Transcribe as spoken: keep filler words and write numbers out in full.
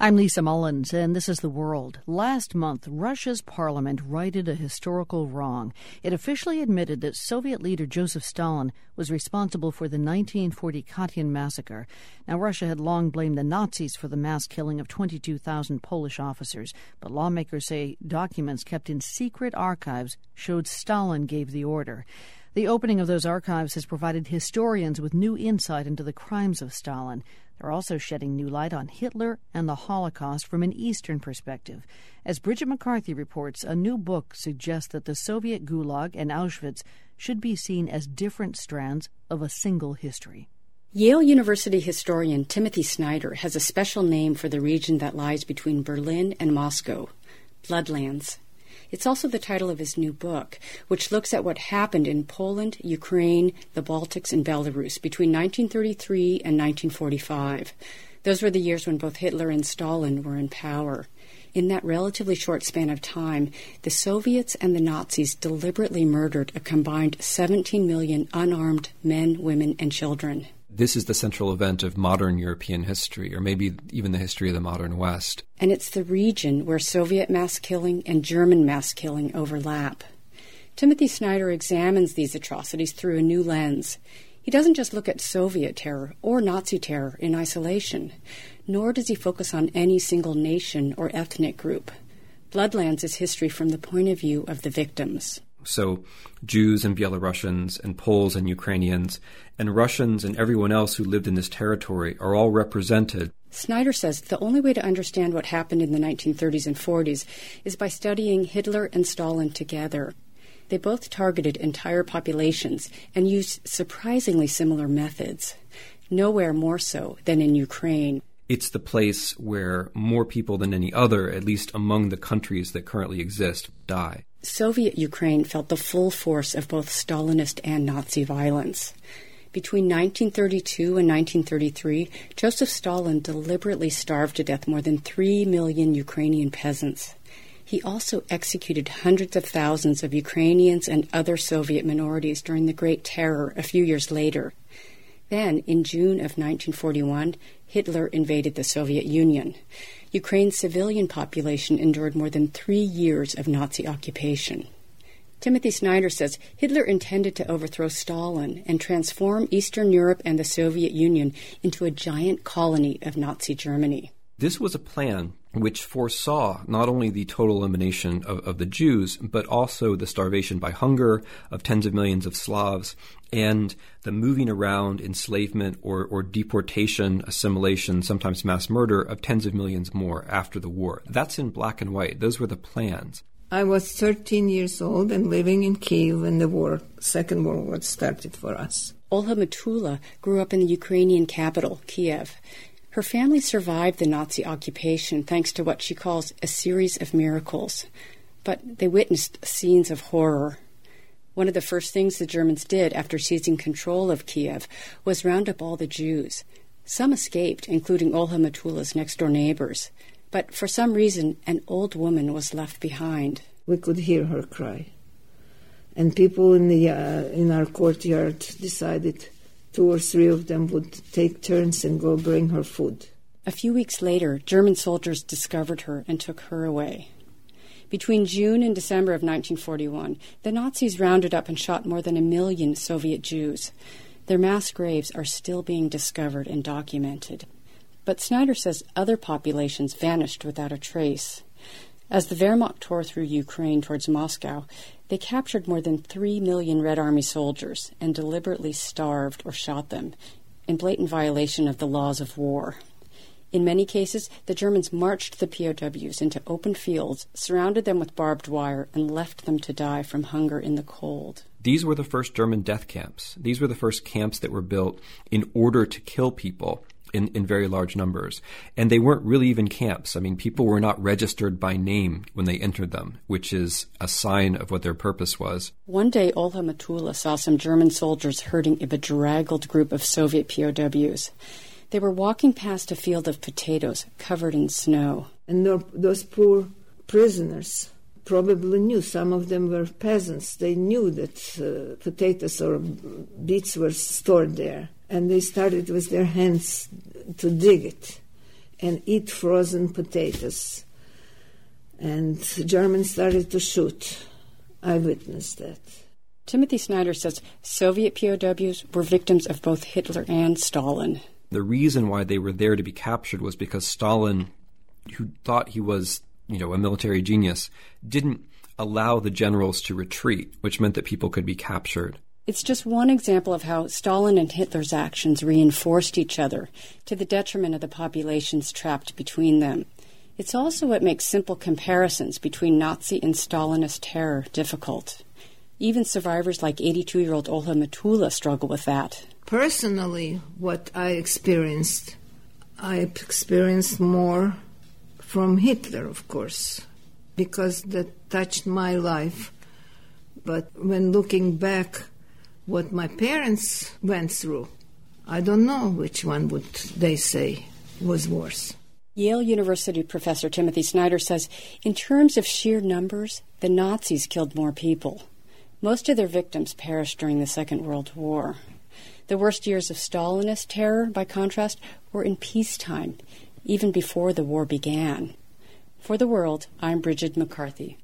I'm Lisa Mullins, and this is The World. Last month, Russia's parliament righted a historical wrong. It officially admitted that Soviet leader Joseph Stalin was responsible for the nineteen forty Katyn massacre. Now, Russia had long blamed the Nazis for the mass killing of twenty-two thousand Polish officers, but lawmakers say documents kept in secret archives showed Stalin gave the order. The opening of those archives has provided historians with new insight into the crimes of Stalin. They're also shedding new light on Hitler and the Holocaust from an Eastern perspective. As Bridget McCarthy reports, a new book suggests that the Soviet Gulag and Auschwitz should be seen as different strands of a single history. Yale University historian Timothy Snyder has a special name for the region that lies between Berlin and Moscow, Bloodlands. It's also the title of his new book, which looks at what happened in Poland, Ukraine, the Baltics, and Belarus between nineteen thirty-three and nineteen forty-five. Those were the years when both Hitler and Stalin were in power. In that relatively short span of time, the Soviets and the Nazis deliberately murdered a combined seventeen million unarmed men, women, and children. This is the central event of modern European history, or maybe even the history of the modern West. And it's the region where Soviet mass killing and German mass killing overlap. Timothy Snyder examines these atrocities through a new lens. He doesn't just look at Soviet terror or Nazi terror in isolation, nor does he focus on any single nation or ethnic group. Bloodlands is history from the point of view of the victims. So Jews and Belarusians and Poles and Ukrainians and Russians and everyone else who lived in this territory are all represented. Snyder says the only way to understand what happened in the nineteen thirties and forties is by studying Hitler and Stalin together. They both targeted entire populations and used surprisingly similar methods, nowhere more so than in Ukraine. It's the place where more people than any other, at least among the countries that currently exist, die. Soviet Ukraine felt the full force of both Stalinist and Nazi violence. Between nineteen thirty-two and nineteen thirty-three, Joseph Stalin deliberately starved to death more than three million Ukrainian peasants. He also executed hundreds of thousands of Ukrainians and other Soviet minorities during the Great Terror a few years later. Then, in June of nineteen forty-one, Hitler invaded the Soviet Union. Ukraine's civilian population endured more than three years of Nazi occupation. Timothy Snyder says Hitler intended to overthrow Stalin and transform Eastern Europe and the Soviet Union into a giant colony of Nazi Germany. This was a plan which foresaw not only the total elimination of, of the Jews, but also the starvation by hunger of tens of millions of Slavs and the moving around, enslavement or, or deportation, assimilation, sometimes mass murder of tens of millions more after the war. That's in black and white. Those were the plans. I was thirteen years old and living in Kyiv when the war, Second World War started for us. Olha Matula grew up in the Ukrainian capital, Kiev. Her family survived the Nazi occupation thanks to what she calls a series of miracles. But they witnessed scenes of horror. One of the first things the Germans did after seizing control of Kiev was round up all the Jews. Some escaped, including Olha Matula's next-door neighbors. But for some reason, an old woman was left behind. We could hear her cry. And people in the uh, in our courtyard decided two or three of them would take turns and go bring her food. A few weeks later, German soldiers discovered her and took her away. Between June and December of nineteen forty-one, the Nazis rounded up and shot more than a million Soviet Jews. Their mass graves are still being discovered and documented. But Snyder says other populations vanished without a trace. As the Wehrmacht tore through Ukraine towards Moscow, they captured more than three million Red Army soldiers and deliberately starved or shot them, in blatant violation of the laws of war. In many cases, the Germans marched the P O Ws into open fields, surrounded them with barbed wire, and left them to die from hunger in the cold. These were the first German death camps. These were the first camps that were built in order to kill people in, in very large numbers. And they weren't really even camps. I mean, people were not registered by name when they entered them, which is a sign of what their purpose was. One day, Olha Matula saw some German soldiers herding a bedraggled group of Soviet P O Ws. They were walking past a field of potatoes covered in snow. And those poor prisoners probably knew. Some of them were peasants. They knew that uh, potatoes or beets were stored there. And they started with their hands to dig it. and eat frozen potatoes. And the Germans started to shoot. I witnessed that. Timothy Snyder says Soviet P O Ws were victims of both Hitler and Stalin. The reason why they were there to be captured was because Stalin, who thought he was, you know, a military genius, didn't allow the generals to retreat, which meant that people could be captured. It's just one example of how Stalin and Hitler's actions reinforced each other to the detriment of the populations trapped between them. It's also what makes simple comparisons between Nazi and Stalinist terror difficult. Even survivors like eighty-two-year-old Olha Matula struggle with that. Personally, what I experienced, I experienced more from Hitler, of course, because that touched my life. But when looking back, what my parents went through, I don't know which one would they say was worse. Yale University professor Timothy Snyder says, in terms of sheer numbers, the Nazis killed more people. Most of their victims perished during the Second World War. The worst years of Stalinist terror, by contrast, were in peacetime, even before the war began. For The World, I'm Bridget McCarthy.